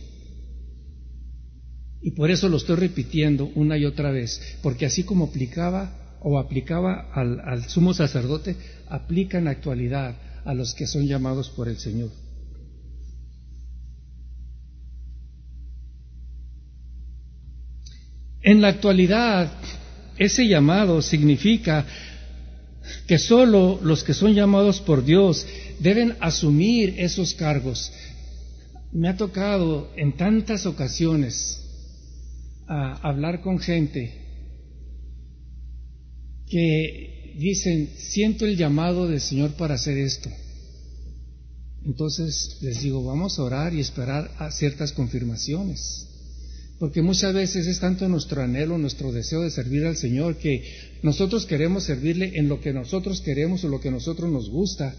Y por eso lo estoy repitiendo una y otra vez, porque así como aplicaba o aplicaba al, al sumo sacerdote, aplica en la actualidad a los que son llamados por el Señor. En la actualidad, ese llamado significa que solo los que son llamados por Dios deben asumir esos cargos. Me ha tocado en tantas ocasiones a hablar con gente que dicen, siento el llamado del Señor para hacer esto. Entonces les digo, vamos a orar y esperar a ciertas confirmaciones. Porque muchas veces es tanto nuestro anhelo, nuestro deseo de servir al Señor, que nosotros queremos servirle en lo que nosotros queremos o lo que a nosotros nos gusta.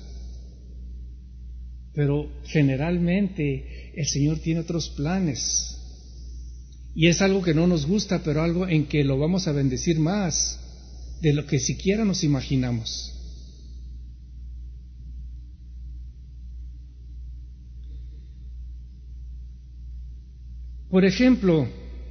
Pero generalmente el Señor tiene otros planes. Y es algo que no nos gusta, pero algo en que lo vamos a bendecir más de lo que siquiera nos imaginamos. Por ejemplo,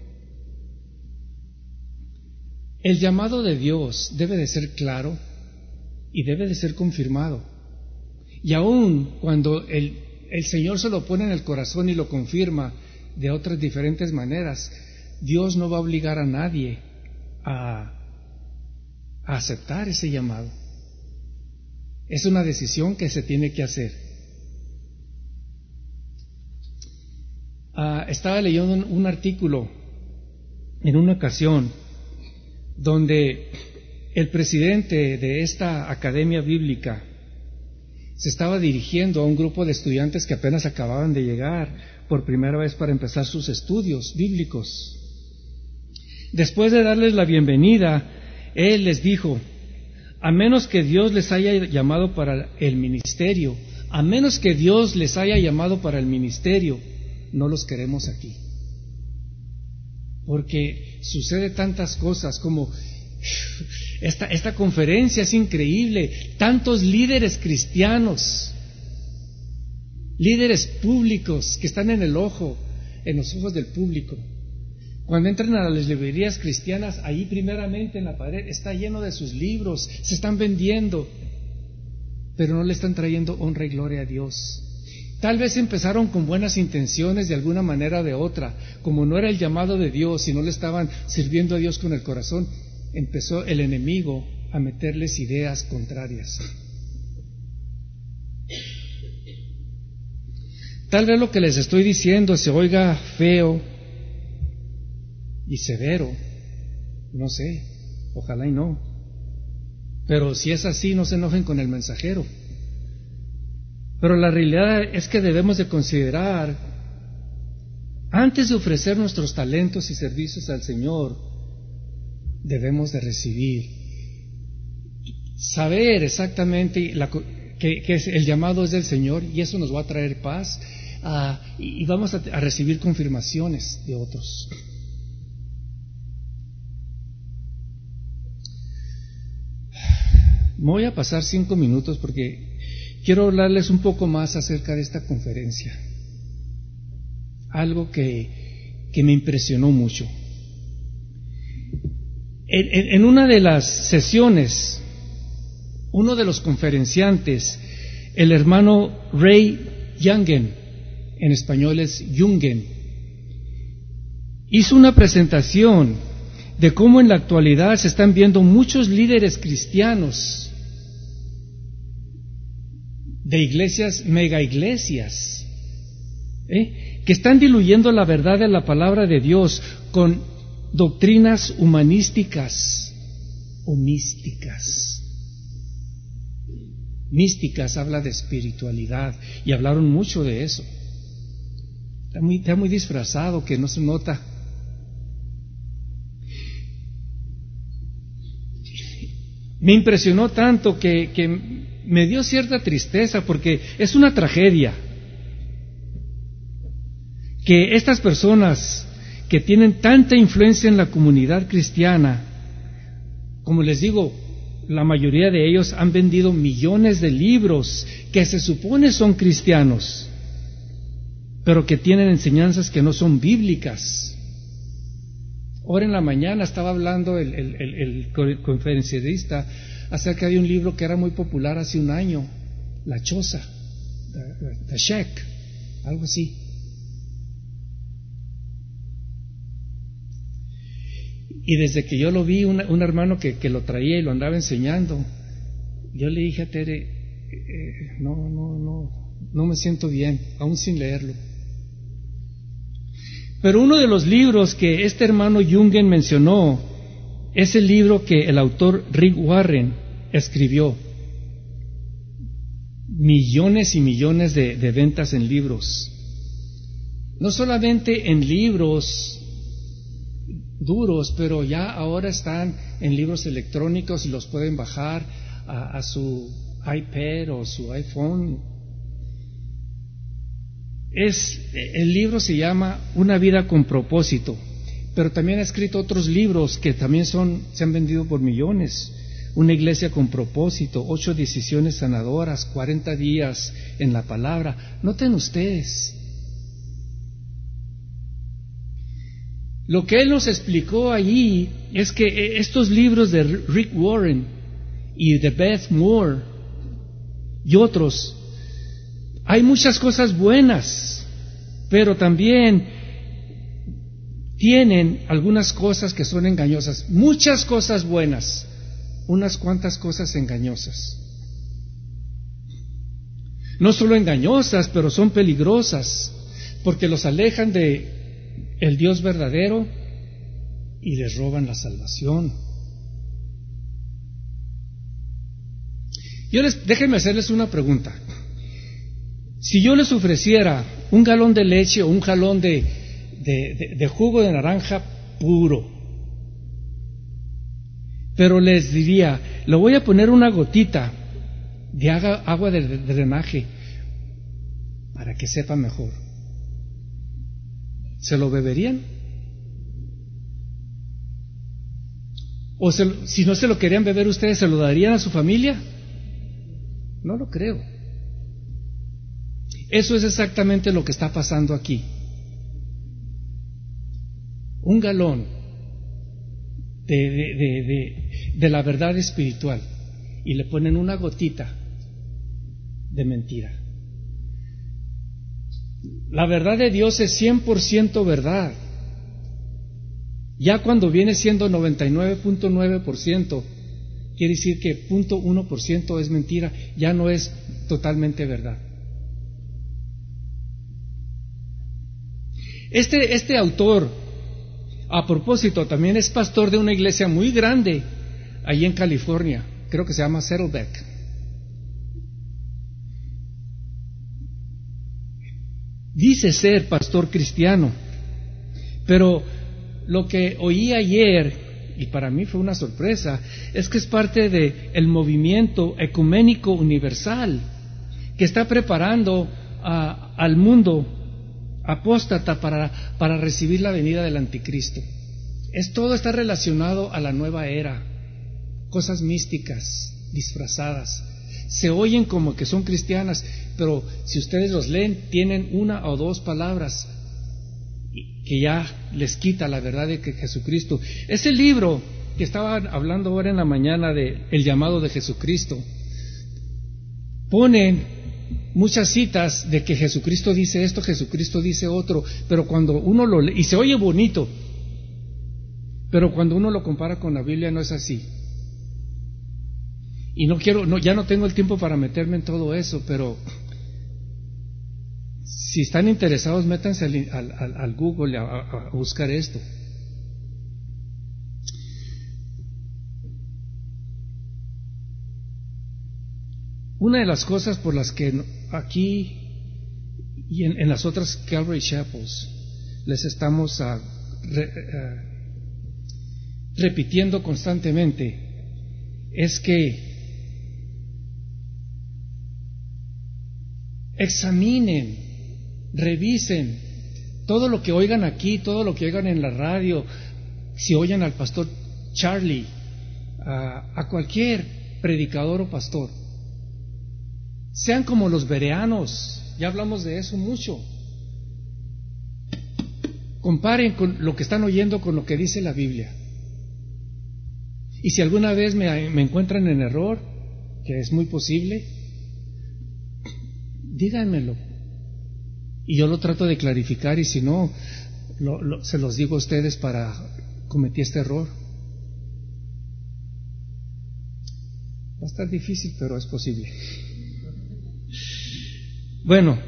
el llamado de Dios debe de ser claro y debe de ser confirmado. Y aun cuando el, el Señor se lo pone en el corazón y lo confirma de otras diferentes maneras, Dios no va a obligar a nadie a, a aceptar ese llamado. Es una decisión que se tiene que hacer. Ah, estaba leyendo un, un artículo en una ocasión donde el presidente de esta academia bíblica se estaba dirigiendo a un grupo de estudiantes que apenas acababan de llegar por primera vez para empezar sus estudios bíblicos. Después de darles la bienvenida, él les dijo: a menos que Dios les haya llamado para el ministerio, a menos que Dios les haya llamado para el ministerio, no los queremos aquí. Porque sucede tantas cosas como esta, esta conferencia es increíble, tantos líderes cristianos, líderes públicos que están en el ojo, en los ojos del público. Cuando entran a las librerías cristianas, ahí primeramente en la pared está lleno de sus libros, se están vendiendo, pero no le están trayendo honra y gloria a Dios. Tal vez empezaron con buenas intenciones de alguna manera o de otra, como no era el llamado de Dios y no le estaban sirviendo a Dios con el corazón, empezó el enemigo a meterles ideas contrarias. Tal vez lo que les estoy diciendo se oiga feo y severo, no sé, ojalá y no, pero si es así, no se enojen con el mensajero. Pero la realidad es que debemos de considerar, antes de ofrecer nuestros talentos y servicios al Señor, debemos de recibir, saber exactamente la, que, que el llamado es del Señor, y eso nos va a traer paz, uh, y, y vamos a, a recibir confirmaciones de otros. Me voy a pasar cinco minutos porque quiero hablarles un poco más acerca de esta conferencia. Algo que, que me impresionó mucho. En, en, en una de las sesiones, uno de los conferenciantes, el hermano Ray Jungen, en español es Jungen, hizo una presentación de cómo en la actualidad se están viendo muchos líderes cristianos de iglesias, mega iglesias, ¿eh? que están diluyendo la verdad de la palabra de Dios con doctrinas humanísticas o místicas. Místicas habla de espiritualidad y hablaron mucho de eso. Está muy, está muy disfrazado que no se nota. Me impresionó tanto que, que me dio cierta tristeza porque es una tragedia que estas personas que tienen tanta influencia en la comunidad cristiana, como les digo, la mayoría de ellos han vendido millones de libros que se supone son cristianos, pero que tienen enseñanzas que no son bíblicas. Ahora en la mañana estaba hablando el, el, el, el conferencista acerca de un libro que era muy popular hace un año, La Choza, The, the Shack, algo así. Y desde que yo lo vi, una, un hermano que, que lo traía y lo andaba enseñando, yo le dije a Tere, eh, no, no, no, no me siento bien, aún sin leerlo. Pero uno de los libros que este hermano Jungen mencionó es el libro que el autor Rick Warren escribió. Millones y millones de, de ventas en libros. No solamente en libros duros, pero ya ahora están en libros electrónicos y los pueden bajar a, a su iPad o su iPhone. Es, el libro se llama Una vida con propósito, pero también ha escrito otros libros que también son, se han vendido por millones. Una iglesia con propósito, ocho decisiones sanadoras, cuarenta días en la palabra. Noten ustedes, Lo que él nos explicó allí es que estos libros de Rick Warren y de Beth Moore y otros, hay muchas cosas buenas, pero también tienen algunas cosas que son engañosas, muchas cosas buenas, unas cuantas cosas engañosas. No solo engañosas, pero son peligrosas, porque los alejan de el Dios verdadero y les roban la salvación. Yo les, déjenme hacerles una pregunta. Si yo les ofreciera un galón de leche o un galón de, de, de, de jugo de naranja puro, pero les diría, le voy a poner una gotita de agua de drenaje para que sepa mejor, ¿se lo beberían? ¿O se, si no se lo querían beber ustedes, se lo darían a su familia? No lo creo. Eso es exactamente lo que está pasando aquí. Un galón de, de, de, de, de la verdad espiritual y le ponen una gotita de mentira. La verdad de Dios es cien por ciento verdad. Ya cuando viene siendo noventa y nueve punto nueve por ciento, quiere decir que cero punto uno por ciento es mentira, ya no es totalmente verdad. Este, este autor, a propósito, también es pastor de una iglesia muy grande allí en California, creo que se llama Saddleback. Dice ser pastor cristiano, pero lo que oí ayer, y para mí fue una sorpresa, es que es parte del movimiento ecuménico universal que está preparando a, al mundo apóstata para, para recibir la venida del anticristo. Es, todo está relacionado a la nueva era, cosas místicas, disfrazadas. Se oyen como que son cristianas, pero si ustedes los leen, tienen una o dos palabras que ya les quita la verdad de que Jesucristo. Ese libro que estaba hablando ahora en la mañana de el llamado de Jesucristo, pone muchas citas de que Jesucristo dice esto, Jesucristo dice otro, pero cuando uno lo lee, y se oye bonito, pero cuando uno lo compara con la Biblia no es así. Y no quiero, no, ya no tengo el tiempo para meterme en todo eso, pero si están interesados, métanse al, al, al Google a, a buscar esto. Una de las cosas por las que aquí y en, en las otras Calvary Chapels les estamos a, re, a, repitiendo constantemente es que examinen, revisen todo lo que oigan aquí, todo lo que oigan en la radio, si oyen al pastor Charlie, a, a cualquier predicador o pastor. Sean como los bereanos, ya hablamos de eso mucho. Comparen con lo que están oyendo con lo que dice la Biblia. Y si alguna vez me, me encuentran en error, que es muy posible, díganmelo. Y yo lo trato de clarificar, y si no, lo, lo, se los digo a ustedes para cometí este error. Va a estar difícil, pero es posible. Bueno,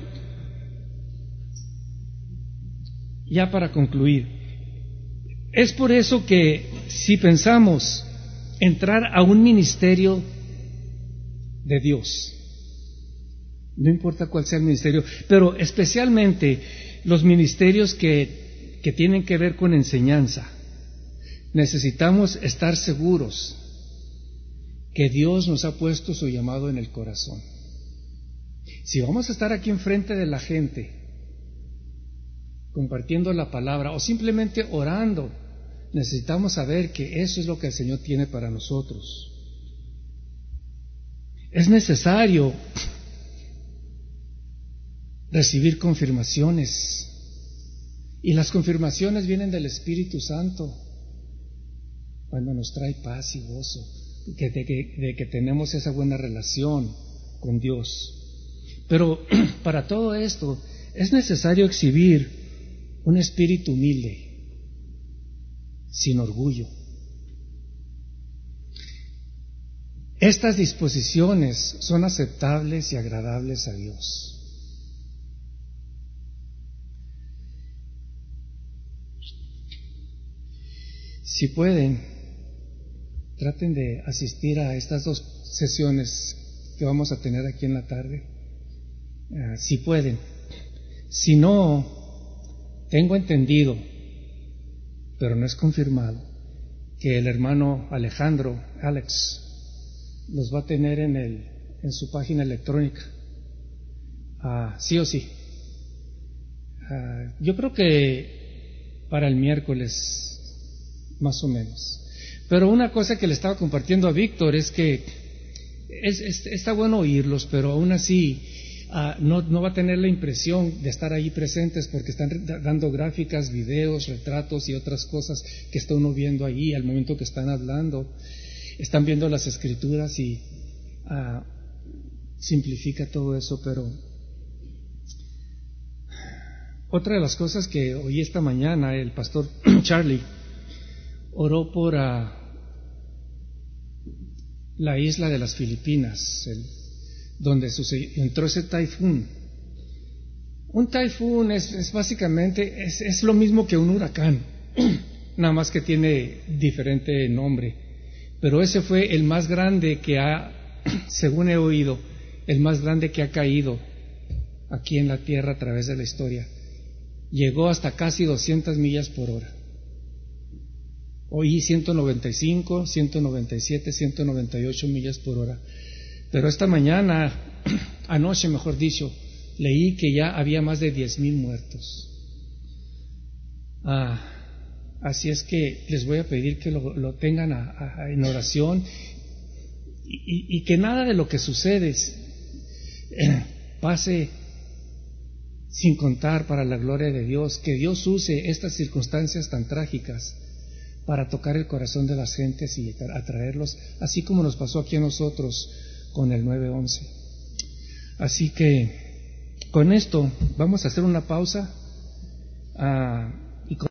ya para concluir, es por eso que si pensamos entrar a un ministerio de Dios, no importa cuál sea el ministerio, pero especialmente los ministerios que, que tienen que ver con enseñanza, necesitamos estar seguros que Dios nos ha puesto su llamado en el corazón. Si vamos a estar aquí enfrente de la gente, compartiendo la palabra o simplemente orando, necesitamos saber que eso es lo que el Señor tiene para nosotros. Es necesario recibir confirmaciones Y las confirmaciones vienen del Espíritu Santo, cuando nos trae paz y gozo, que de, que, de que tenemos esa buena relación con Dios. Pero para todo esto es necesario exhibir un espíritu humilde, sin orgullo. Estas disposiciones son aceptables y agradables a Dios. Si pueden, traten de asistir a estas dos sesiones que vamos a tener aquí en la tarde. Uh, si pueden. Si no, tengo entendido, pero no es confirmado, que el hermano Alejandro, Alex, los va a tener en, el, en su página electrónica. Uh, sí o sí. Uh, yo creo que para el miércoles, más o menos. Pero una cosa que le estaba compartiendo a Víctor es que es, es, está bueno oírlos, pero aún así uh, no, no va a tener la impresión de estar ahí presentes, porque están dando gráficas, videos, retratos y otras cosas que está uno viendo ahí al momento que están hablando. Están viendo las escrituras y uh, simplifica todo eso. Pero otra de las cosas que oí esta mañana, el pastor Charlie oró por uh, la isla de las Filipinas, el, donde sucedió, entró ese taifún. Un taifún es, es básicamente es, es lo mismo que un huracán, nada más que tiene diferente nombre. Pero ese fue el más grande que ha, según he oído, el más grande que ha caído aquí en la tierra a través de la historia. Llegó hasta casi doscientas millas por hora. Oí ciento noventa y cinco, ciento noventa y siete, ciento noventa y ocho millas por hora. Pero esta mañana, anoche mejor dicho, leí que ya había más de diez mil muertos. Ah, así es que les voy a pedir que lo, lo tengan a, a, en oración y, y, y que nada de lo que sucede eh, pase sin contar para la gloria de Dios. Que Dios use estas circunstancias tan trágicas para tocar el corazón de las gentes y atraerlos, así como nos pasó aquí a nosotros con el nueve once. Así que con esto vamos a hacer una pausa uh, y con